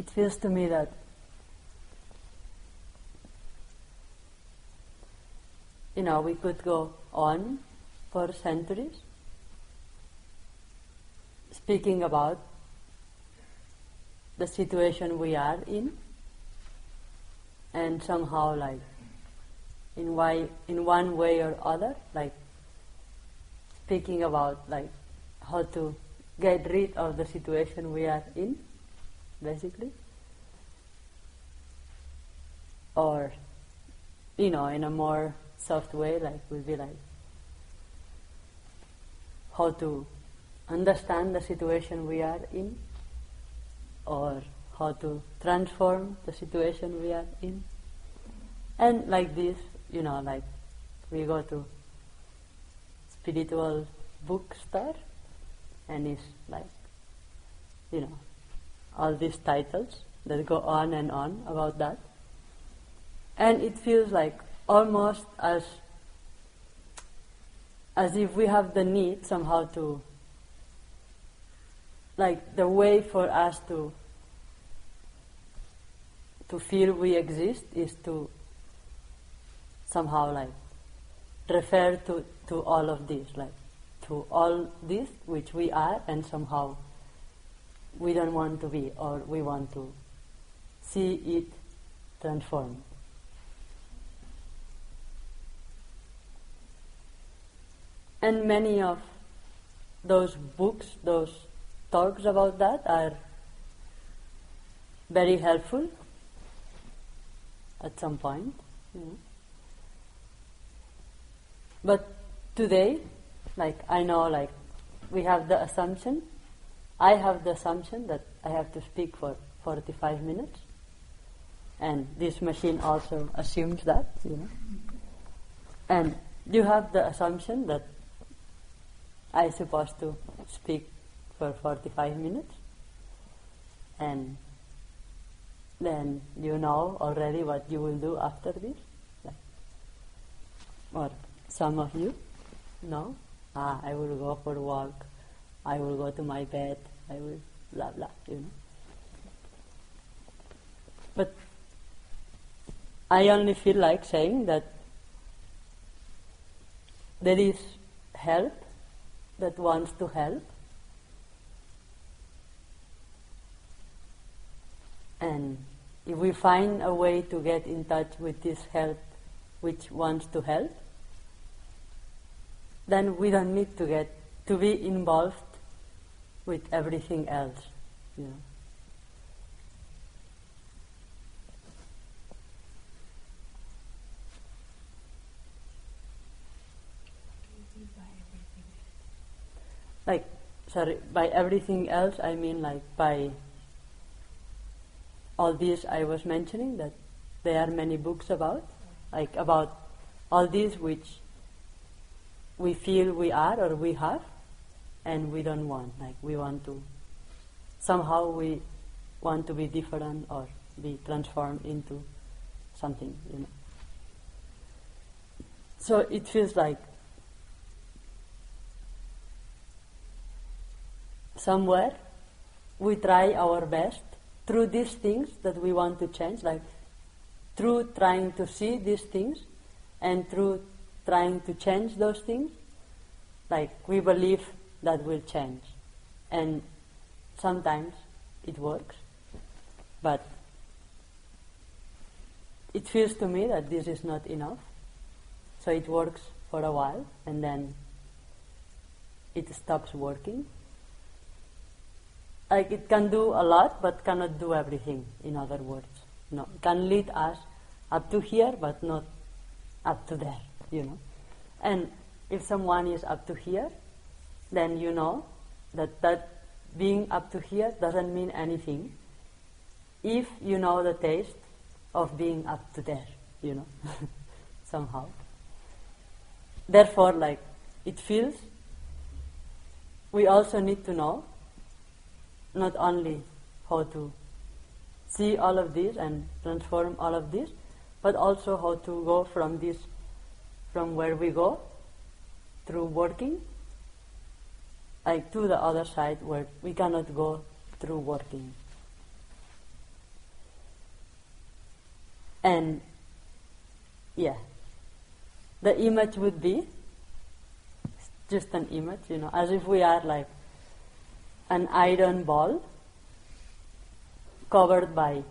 it feels to me that we could go on for centuries speaking about the situation we are in, and somehow in one way or other, speaking about how to get rid of the situation we are in, basically, or in a more soft way, would be how to understand the situation we are in, or how to transform the situation we are in. And like this, we go to spiritual bookstore, and it's all these titles that go on and on about that. And it feels almost as if we have the need somehow to, the way for us to feel we exist is to somehow refer to all of this, to all this which we are, and somehow we don't want to be, or we want to see it transformed. And many of those books, those talks about that are very helpful at some point. But today, I know, we have the assumption, I have the assumption that I have to speak for 45 minutes, and this machine also assumes that, And you have the assumption that I'm supposed to speak for 45 minutes, and then you know already what you will do after this, or some of you know, I will go for a walk, I will go to my bed, I will blah blah, But I only feel like saying that there is help that wants to help, and if we find a way to get in touch with this help which wants to help, then we don't need to be involved with everything else, By everything else, I mean by all these I was mentioning, that there are many books about all these which we feel we are or we have, and we don't want. We want to, somehow we want to be different or be transformed into something, So it feels somewhere we try our best through these things that we want to change, through trying to see these things and through trying to change those things, we believe that will change. And sometimes it works, but it feels to me that this is not enough. So it works for a while and then it stops working. It can do a lot, but cannot do everything, in other words. No, it can lead us up to here, but not up to there, And if someone is up to here, then you know that being up to here doesn't mean anything if you know the taste of being up to there, somehow. Therefore, it feels we also need to know not only how to see all of this and transform all of this, but also how to go from where we go, through working, to the other side where we cannot go through working. And yeah, the image would be just an image, as if we are like an iron ball covered by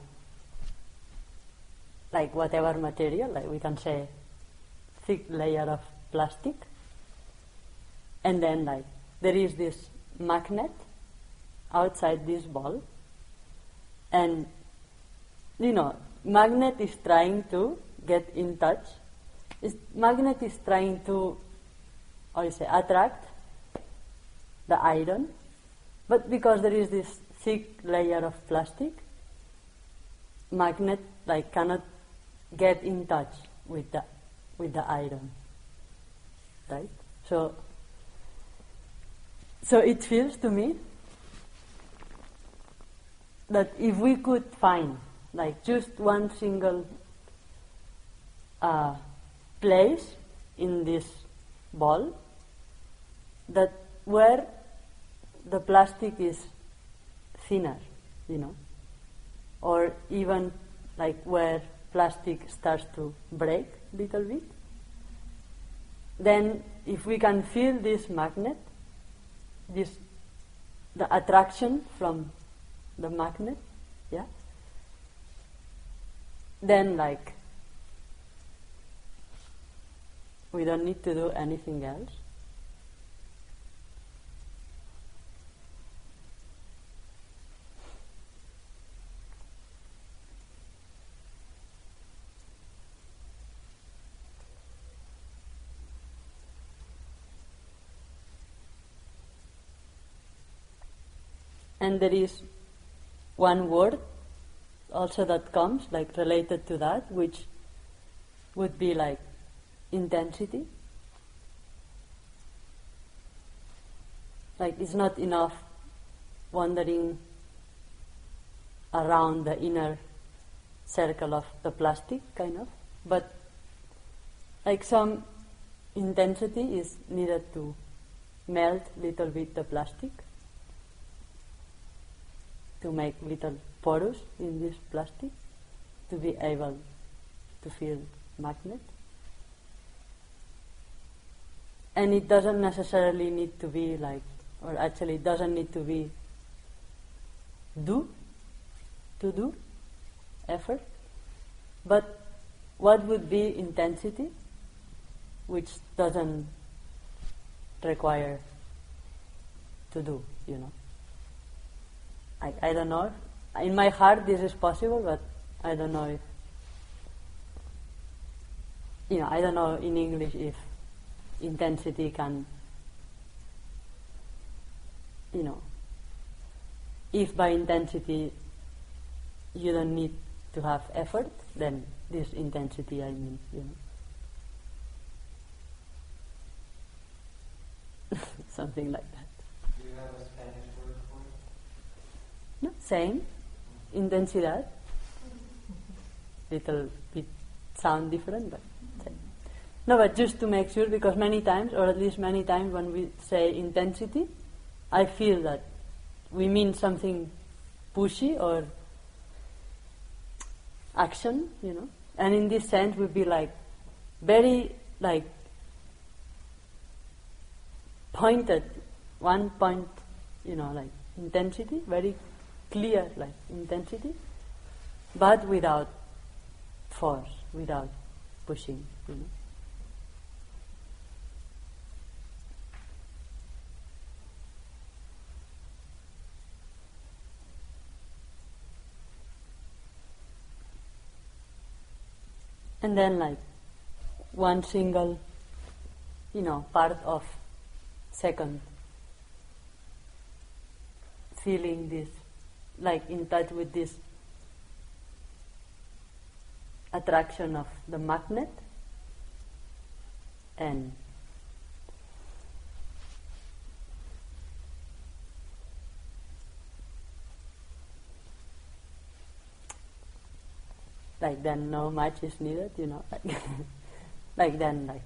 like whatever material, like we can say thick layer of plastic, and then like there is this magnet outside this ball, and magnet is trying to get in touch. Magnet is trying to, attract the iron, but because there is this thick layer of plastic, magnet like cannot get in touch with the iron, right? So it feels to me that if we could find like just one single place in this ball that where the plastic is thinner, or even like where plastic starts to break a little bit, then if we can feel this magnet, the attraction from the magnet, then like we don't need to do anything else. And there is one word also that comes like related to that, which would be like intensity. Like it's not enough wandering around the inner circle of the plastic, kind of, but like some intensity is needed to melt little bit the plastic, to make little pores in this plastic, to be able to feel magnet. And it doesn't necessarily need to be like, or actually it doesn't need to be to do effort, but what would be intensity which doesn't require to do, I don't know. In my heart this is possible, but I don't know if, I don't know in English if intensity can, if by intensity you don't need to have effort, then this intensity, I mean, something like that. Do you have a Spanish word for it? No, same. Intensidad. Little bit sound different, but same. No, but just to make sure, because many times, or at least many times when we say intensity, I feel that we mean something pushy or action, and in this sense would be like very like pointed, one point, like intensity, very clear like intensity, but without force, without pushing, And then like one single, part of second, feeling this, like in touch with this attraction of the magnet, and like then no much is needed, like then like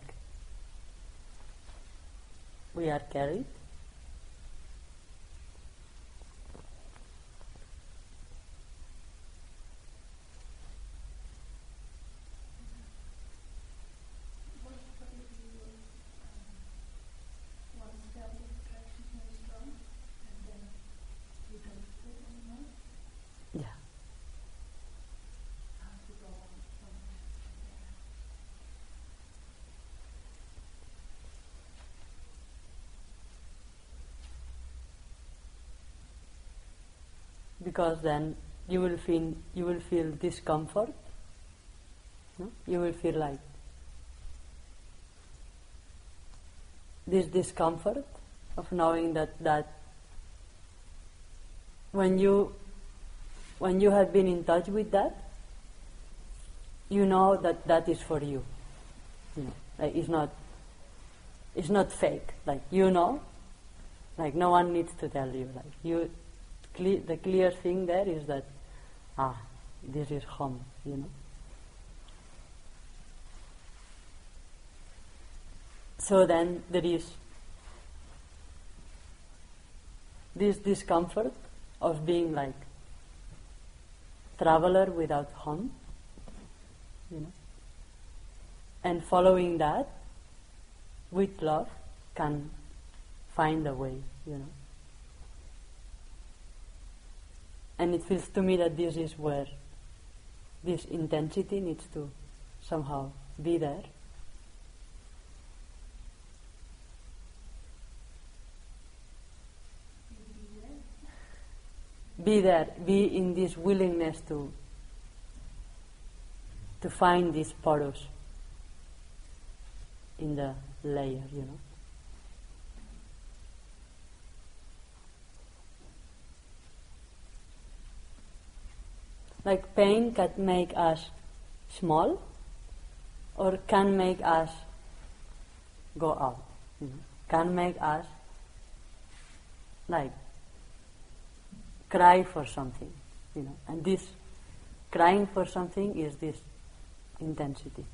we are carried. because then you will feel discomfort. No? You will feel like this discomfort of knowing that when you have been in touch with that, you know that is for you. You know, like it's not fake. Like you know, like no one needs to tell you. Like the clear thing there is that this is home. You know. So then there is this discomfort of being like traveler without home, you know, and following that with love can find a way, you know. And it feels to me that this is where this intensity needs to somehow be there. Be there, be in this willingness to find this porous in the layer, you know. Like pain can make us small or can make us go out, you know. Can make us like cry for something, you know, and this crying for something is this intensity.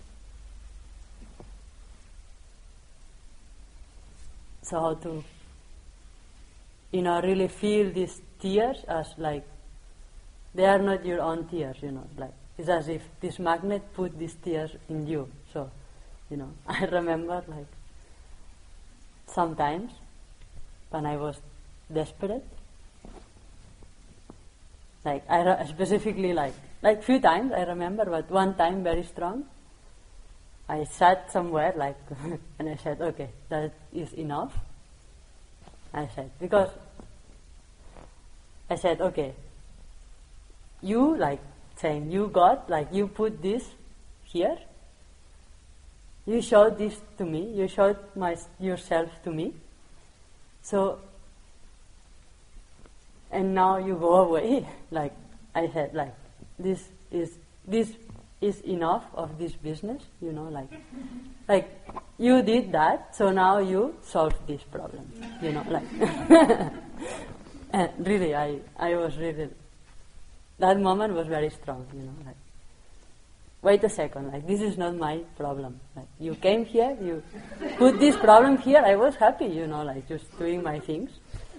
So how to, you know, really feel these tears as like they are not your own tears, you know, like it's as if this magnet put these tears in you. So, you know, I remember like sometimes when I was desperate, like specifically like few times I remember, but one time very strong. I sat somewhere like and I said, okay, that is enough. I said, because I said, okay, you like saying you God, like you put this here. You showed this to me. You showed yourself to me. So. And now you go away. Like I said, like this is enough of this business, you know, like you did that, so now you solve this problem, you know, like and really I was really, that moment was very strong, you know, like wait a second, like this is not my problem. Like you came here, you put this problem here, I was happy, you know, like just doing my things,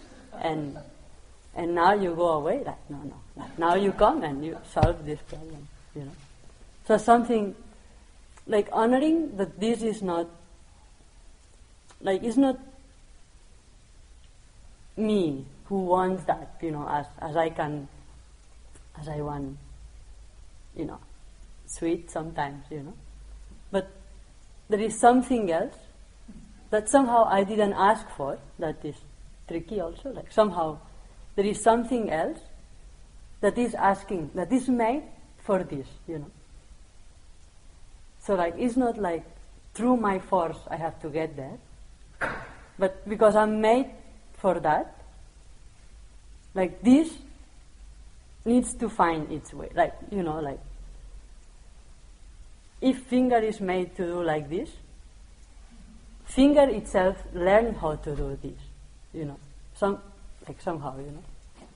and now you go away, like no. Like, now you come and you solve this problem, you know. So something like honoring that this is not, like it's not me who wants that, you know, as I want, you know, sweet sometimes, you know. But there is something else that somehow I didn't ask for, that is tricky also, like somehow there is something else that is asking, that is made for this, you know. So like, it's not like through my force I have to get there, but because I'm made for that, like this needs to find its way. Like, you know, like, if finger is made to do like this, finger itself learn how to do this, you know, somehow, you know.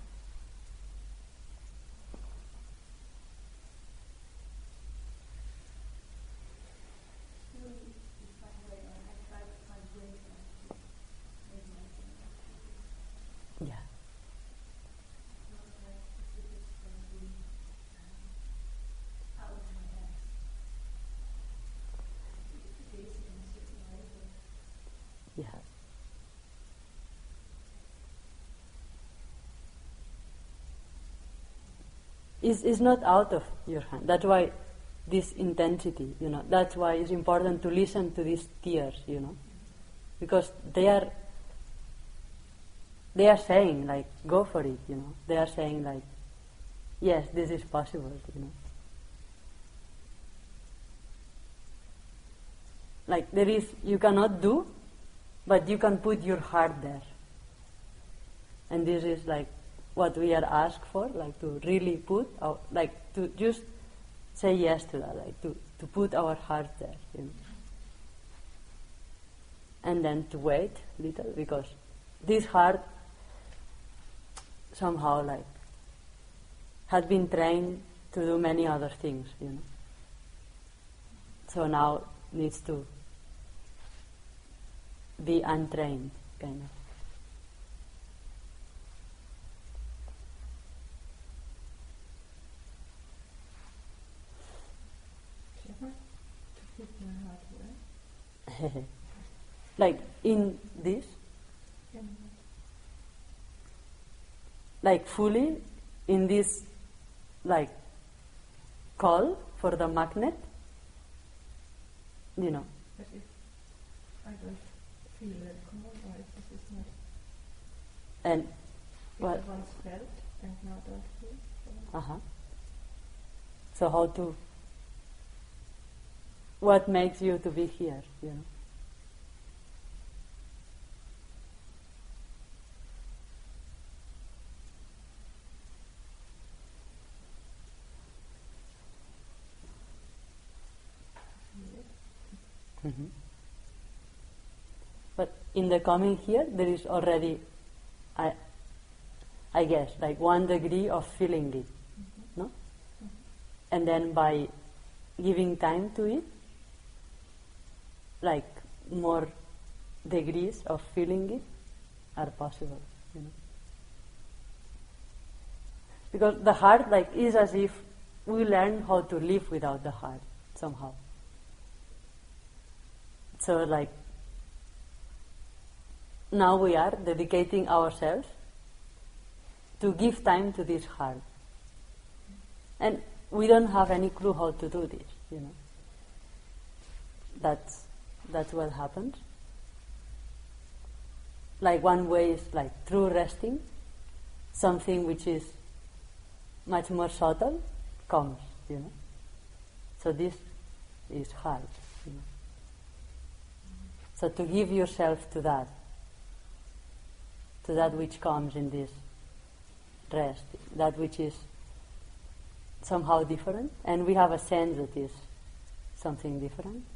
Yeah. Yeah. Is not out of your hand. That's why this intensity, you know, that's why it's important to listen to these tears, you know, because they are they are saying like, go for it, They are saying like, yes, this is possible. Like you cannot do, but you can put your heart there. And this is like what we are asked for, like to really to just say yes to that, like to put our heart there, And then to wait little, because this heart somehow like had been trained to do many other things, So now needs to be untrained, kind of. Like in this, like fully in this, like call for the magnet, But if I don't feel that call, or if this is not, and if what? I once felt and now don't feel. So how what makes you to be here, Mm-hmm. But in the coming here, there is already, I guess, like 1 degree of feeling it, no? And then by giving time to it, like more degrees of feeling it are possible, Because the heart, like, is as if we learn how to live without the heart somehow. So, like, now we are dedicating ourselves to give time to this heart. And we don't have any clue how to do this, That's what happens. Like one way is like through resting, something which is much more subtle comes, So this is hard, So to give yourself to that which comes in this rest, that which is somehow different, and we have a sense that is something different.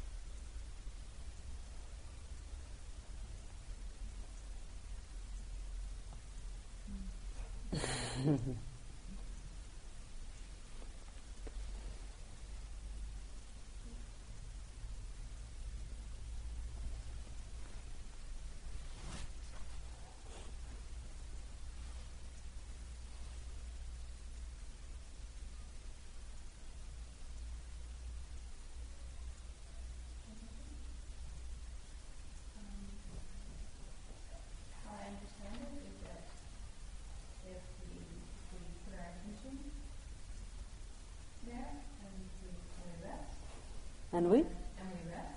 And we? And we rest,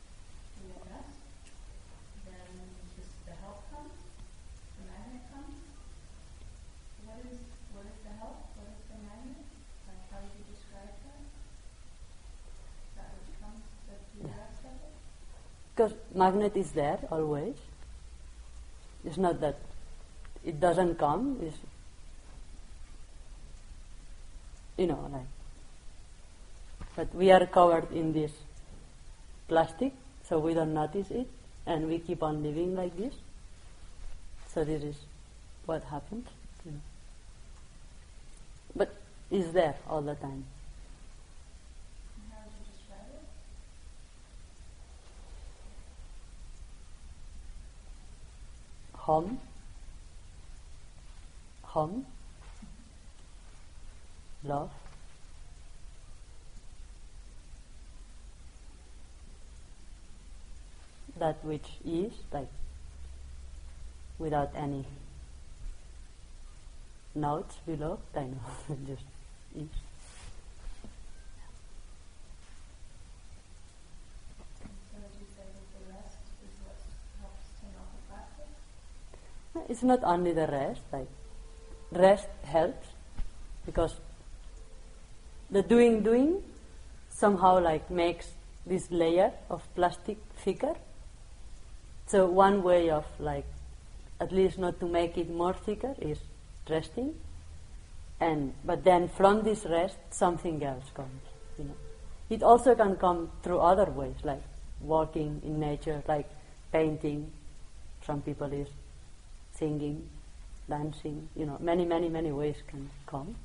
then just the help comes, the magnet comes. What is the help? What is the magnet? Like, how would you describe that? That which comes, the rest of it? Because magnet is there always. It's not that it doesn't come. It's, like. But we are covered in this plastic, so we don't notice it, and we keep on living like this. So this is what happens. But it's there all the time. How would you describe it? Home, love, that which is, like, without any notes below, I know, just is. So would you say that the rest is what helps to not the practice? It's not only the rest, like rest helps because the doing somehow like makes this layer of plastic thicker. So one way of like at least not to make it more thicker is resting, but then from this rest something else comes, you know. It also can come through other ways, like walking in nature, like painting. Some people is singing, dancing, you know, many ways can come.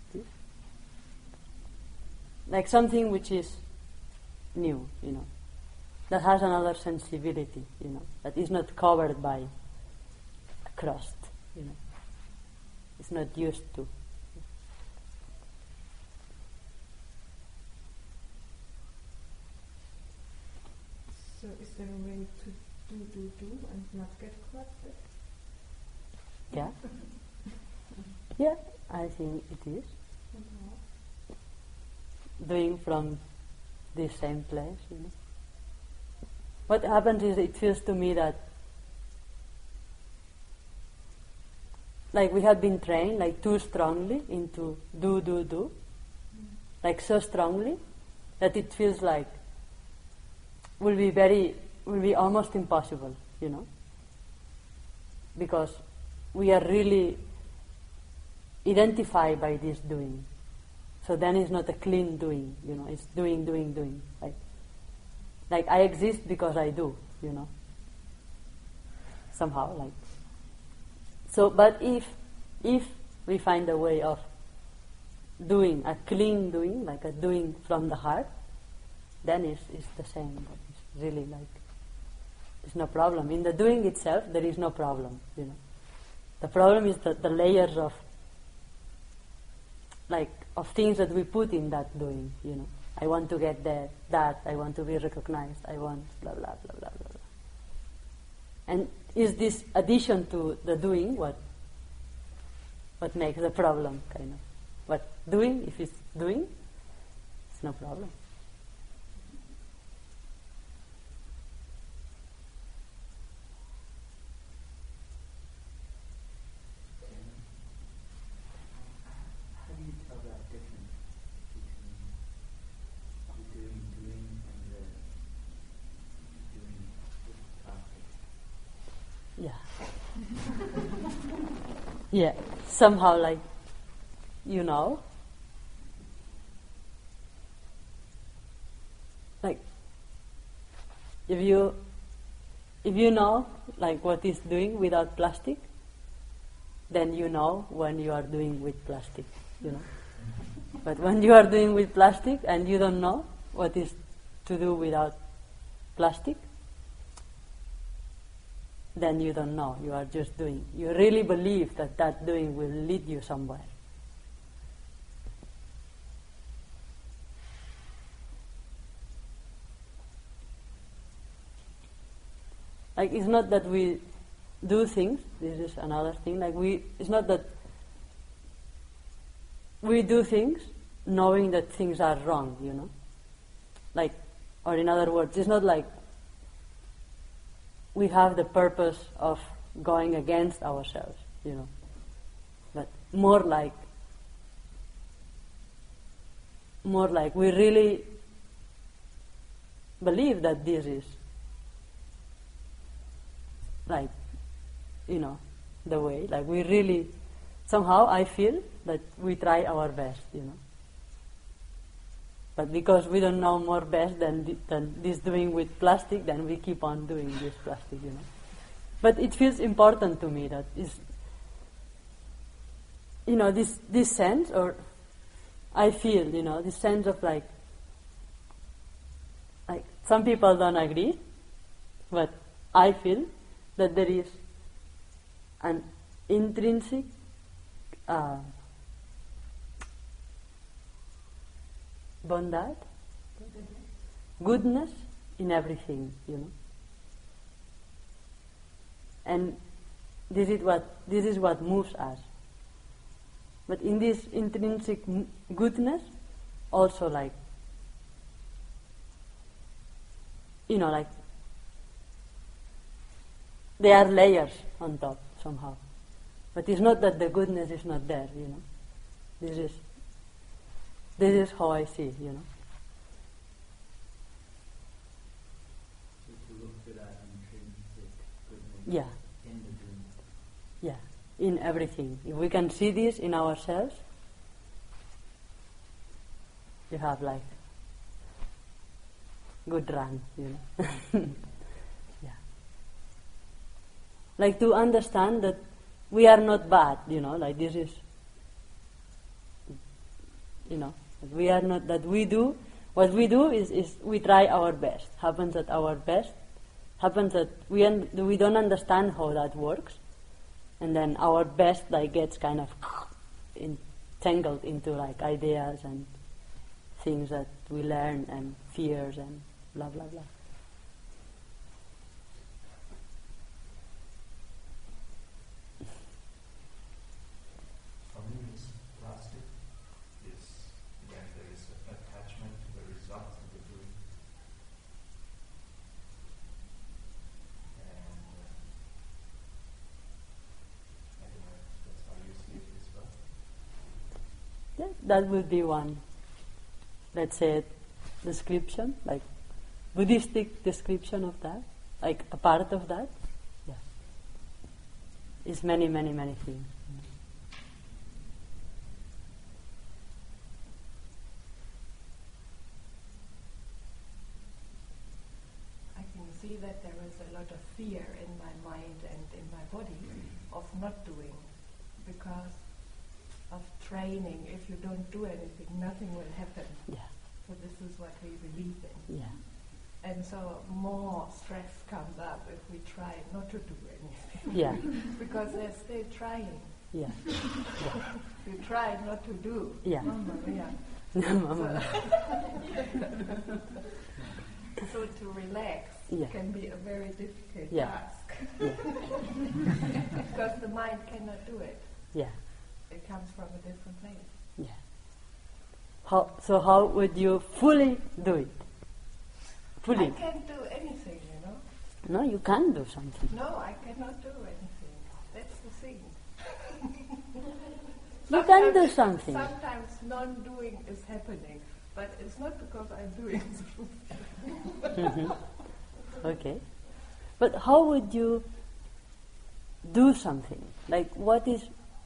Like something which is new, you know, that has another sensibility, you know, that is not covered by a crust, you know, it's not used to. So is there a way to do and not get corrupted? Yeah. Yeah, I think it is. Doing from this same place, you know. What happens is it feels to me that like we have been trained like too strongly into do, like so strongly that it feels like will be almost impossible, you know, because we are really identified by this doing. So then it's not a clean doing, you know, it's doing. Like I exist because I do, you know, somehow like. So, but if we find a way of doing, a clean doing, like a doing from the heart, then it's the same. It's really like, it's no problem. In the doing itself, there is no problem, you know. The problem is the layers of things that we put in that doing, you know. I want to get that, I want to be recognized, I want blah, blah, blah, blah, blah, blah. And is this addition to the doing what makes the problem, kind of? But doing, if it's doing, it's no problem. How do you tell that difference between the doing and the doing with plastic? Yeah. Yeah. Somehow like, you know, like if you know like what is doing without plastic, then you know when you are doing with plastic, you know. But when you are doing with plastic and you don't know what is to do without plastic, then you don't know, you are just doing. You really believe that doing will lead you somewhere. Like it's not that we do things, this is another thing, it's not that we do things knowing that things are wrong, you know. Like, or in other words, it's not like we have the purpose of going against ourselves, you know. But more like we really believe that this is like, you know, the way. Like we really, somehow I feel that we try our best, you know. But because we don't know more best than this doing with plastic, then we keep on doing this plastic, you know. But it feels important to me that is, you know, this sense, or I feel, you know, this sense of like some people don't agree, but I feel that there is an intrinsic bondad, goodness in everything, you know. And this is what moves us. But in this intrinsic goodness, also like, you know, like there are layers on top somehow. But it's not that the goodness is not there, you know. This is how I see, you know. So to look for that intrinsic goodness Yeah, in the dream. yeah, in everything. If we can see this in ourselves, you have like good run, you know. Yeah. Like to understand that we are not bad, you know, like this is, you know, that we are not, that we do, what we do is we try our best. Happens that our best, happens that we don't understand how that works, and then our best like gets kind of entangled into like ideas and things that we learn and fears and blah blah blah. For me, this plastic is when there is an attachment to the result of the doing. And I don't know if that's how you see it as well. Yeah, that would be one, let's say, description, like Buddhistic description of that, like a part of that. Yeah, it's many, many, many things. I can see that there is a lot of fear in my mind and in my body of not doing, because of training. If you don't do anything, nothing will happen. Yeah, So this is what we believe in. yeah, And so more stress comes up if we try not to do anything. yeah, Because they're still trying. yeah, You try not to do. Yeah. Mamma mia. yeah. So to relax Yeah. can be a very difficult Yeah. task. Yeah. Because the mind cannot do it. Yeah. It comes from a different place. Yeah. How would you fully do it? Fully? I can't do anything, you know. No, you can do something. No, I cannot do anything. That's the thing. You can do something. Sometimes non-doing is happening, but it's not because I'm doing something. Okay. But how would you do something? Like what is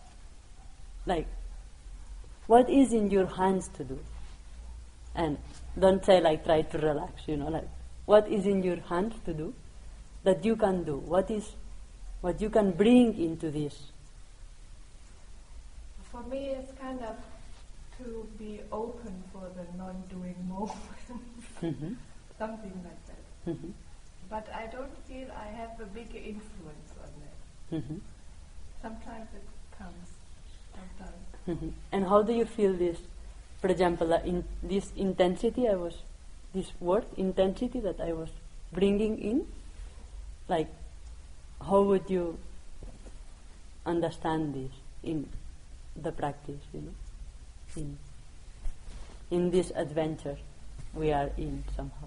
in your hands to do? And don't say like try to relax, you know, like what is in your hands to do that you can do? What you can bring into this? For me, it's kind of to be open for the non-doing moment, something like that. But I don't feel I have a big influence on that. Sometimes it comes, sometimes. And how do you feel this? For example, this intensity this word intensity that I was bringing in, like how would you understand this in the practice, you know, in this adventure we are in somehow?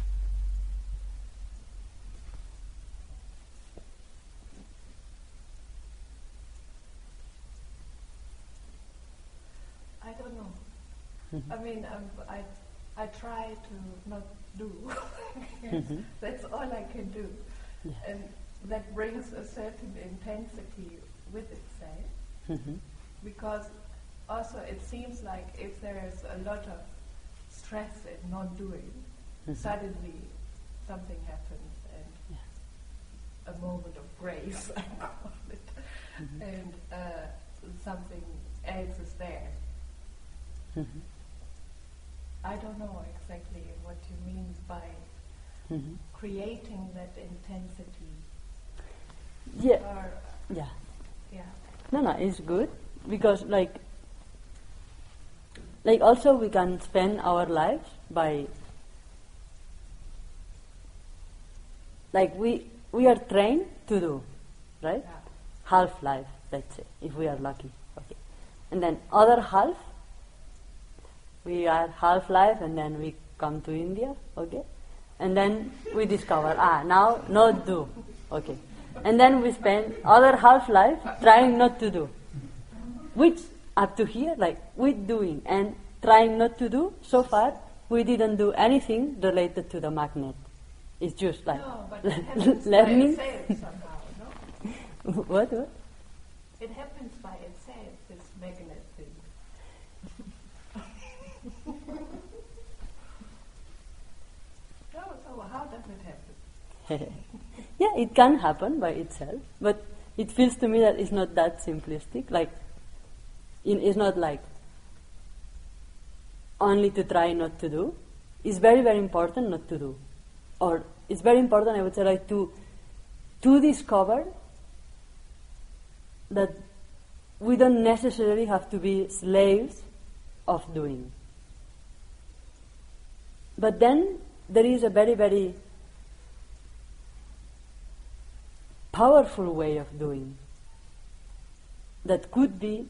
I don't know. I mean, I try to not do. That's all I can do. Yeah. And that brings a certain intensity with itself. Because also it seems like if there is a lot of stress in not doing, suddenly something happens and a moment of grace, I call it, and something else is there. I don't know exactly what you mean by creating that intensity. Yeah. Or, Yeah. yeah. No, it's good because like also we can spend our lives by like we are trained to do, right? Yeah. Half life, let's say, if we are lucky. Okay. And then other half we are half life and then we come to India, okay? And then we discover, now not do. Okay. And then we spend other half life trying not to do. Which, up to here, like, we're doing and trying not to do, so far, we didn't do anything related to the magnet. It's just like No, but it happens learning. by itself somehow, no? What? It happens by itself, this magnet thing. So how does it happen? Yeah, it can happen by itself, but it feels to me that it's not that simplistic. Like, it's not like only to try not to do. It's very, very important not to do. Or it's very important, I would say, like to discover that we don't necessarily have to be slaves of doing. But then there is a very, very powerful way of doing that could be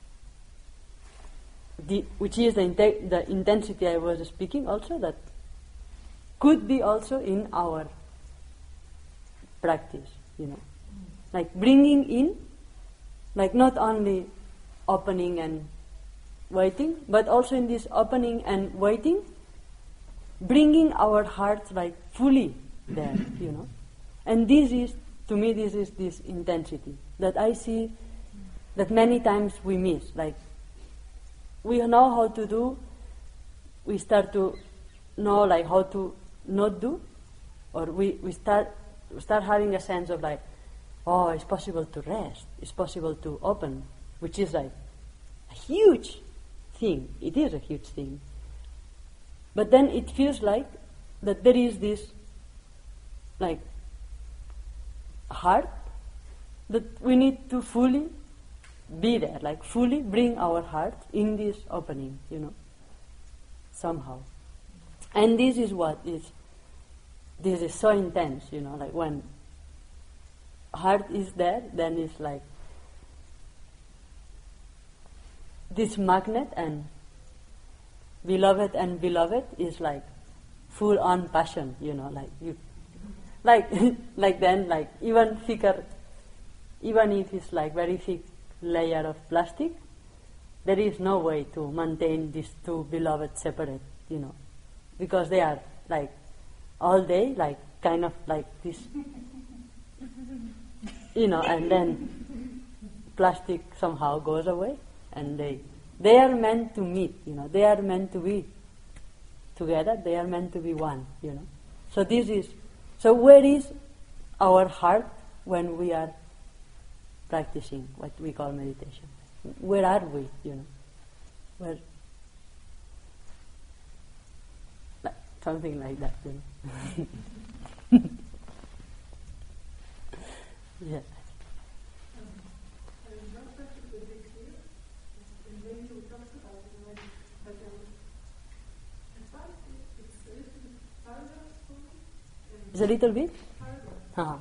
which is the intensity I was speaking also, that could be also in our practice, like bringing in, like not only opening and waiting, but also in this opening and waiting, bringing our hearts like fully there, And this is, to me, this intensity that I see that many times we miss. Like, we know how to do, we start to know like how to not do, or we start having a sense of like, oh, it's possible to rest, it's possible to open, which is like a huge thing. It is a huge thing. But then it feels like that there is this like heart that we need to fully be there, like fully bring our heart in this opening, somehow. And this is this is so intense, like when heart is there, then it's like this magnet, and beloved is like full on passion, like you, like then, like even thicker, even if it's like very thick layer of plastic, there is no way to maintain these two beloveds separate, because they are like all day, like kind of like this, and then plastic somehow goes away, and they are meant to meet, they are meant to be together, they are meant to be one, So where is our heart when we are practicing what we call meditation? Where are we, Where? Like, something like that, Yeah. It's a little bit? Uh-huh.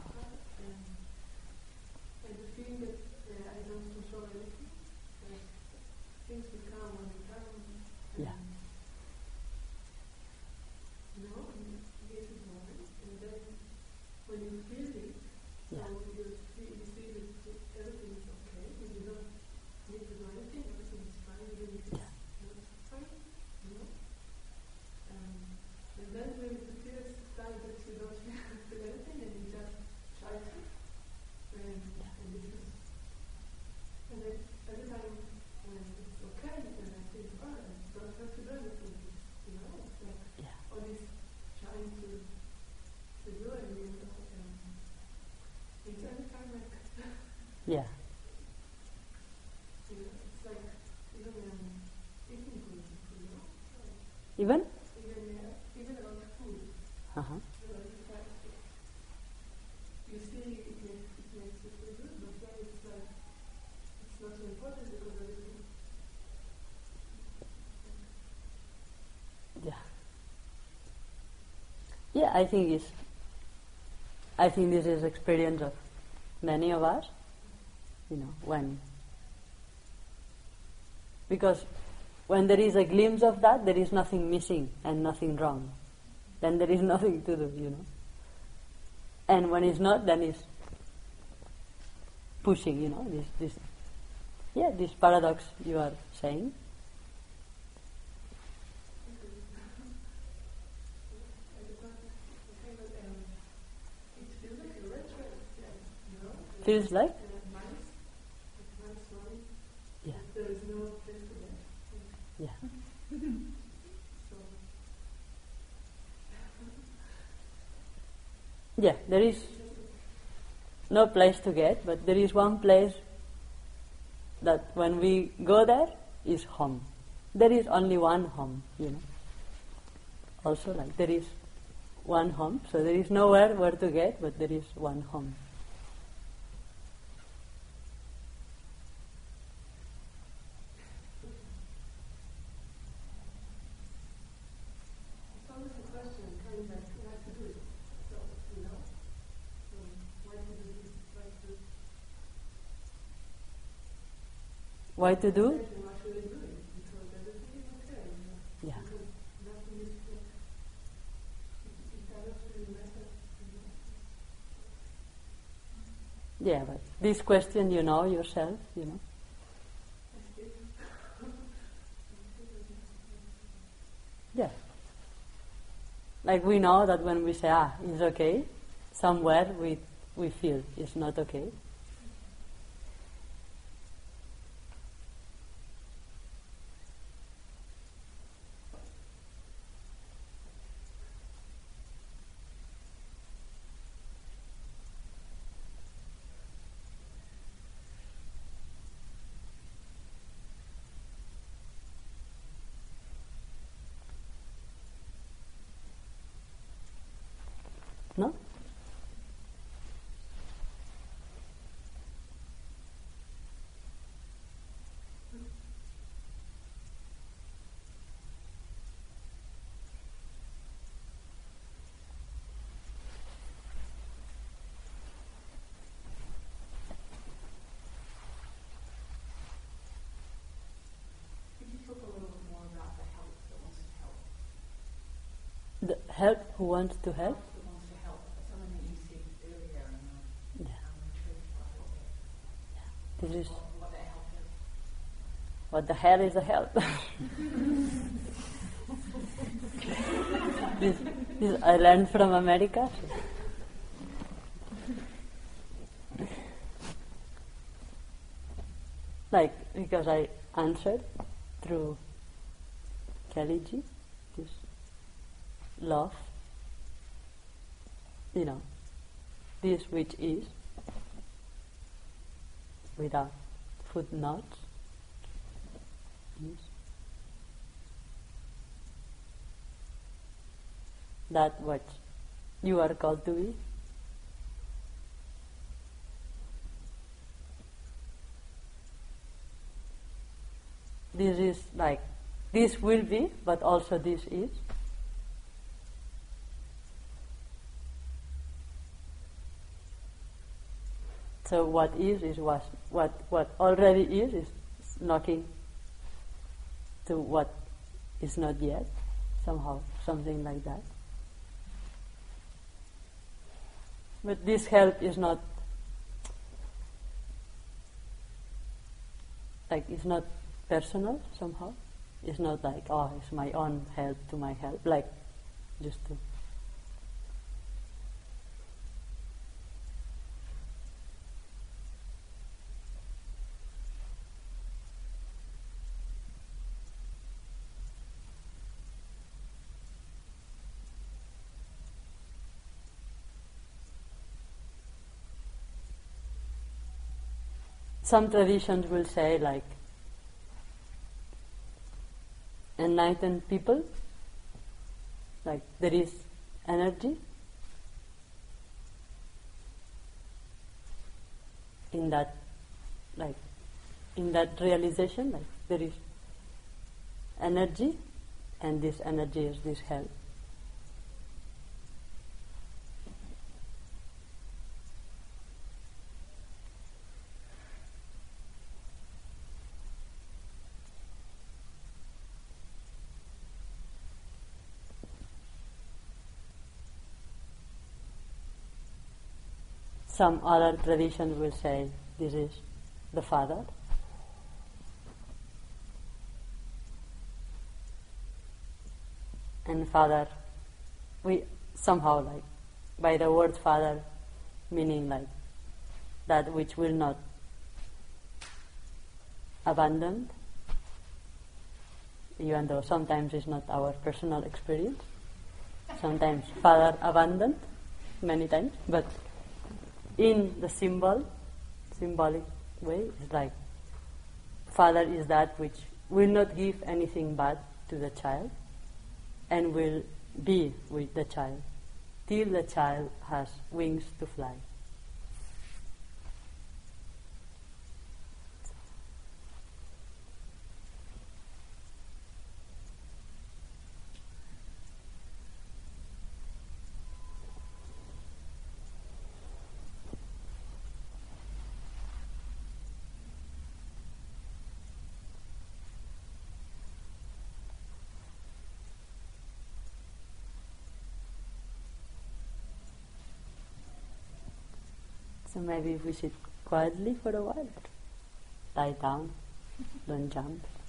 Yeah. Yeah. Even? Uh-huh. Yeah. Yeah, I think this is experience of many of us, because when there is a glimpse of that, there is nothing missing and nothing wrong. Then there is nothing to do, And when it's not, then pushing, this paradox you are saying. Feels like? Yeah. Yeah. Yeah, there is no place to get, but there is one place that when we go there is home. There is only one home, Also, like, there is one home, so there is nowhere where to get, but there is one home. Why to do? Yeah. Yeah, but this question you know yourself, Yeah. Like we know that when we say, it's okay, somewhere we feel it's not okay. No? Could you talk a little bit more about the help that wants to help? The help who wants to help? That wants to help. Something that you said earlier, and I'm intrigued by This is what that help is. what the hell is a help? this I learned from America. Like, because I answered through Kelly G, this love, this which is, without footnotes, is that what you are called to be. This is like, this will be, but also this is. So what is what already is knocking to what is not yet, somehow, something like that. But this help is not, like, it's not personal somehow. It's not like, it's my own help to my help, like, just to. Some traditions will say, like, enlightened people, like, there is energy in that, like, in that realization, like, there is energy, and this energy is this help. Some other tradition will say this is the Father. And Father, we somehow like, by the word Father, meaning like that which will not abandon, even though sometimes it's not our personal experience. Sometimes Father abandoned, many times, but in the symbolic way, it's like Father is that which will not give anything bad to the child and will be with the child till the child has wings to fly. So maybe we sit quietly for a while. Lie down, don't jump.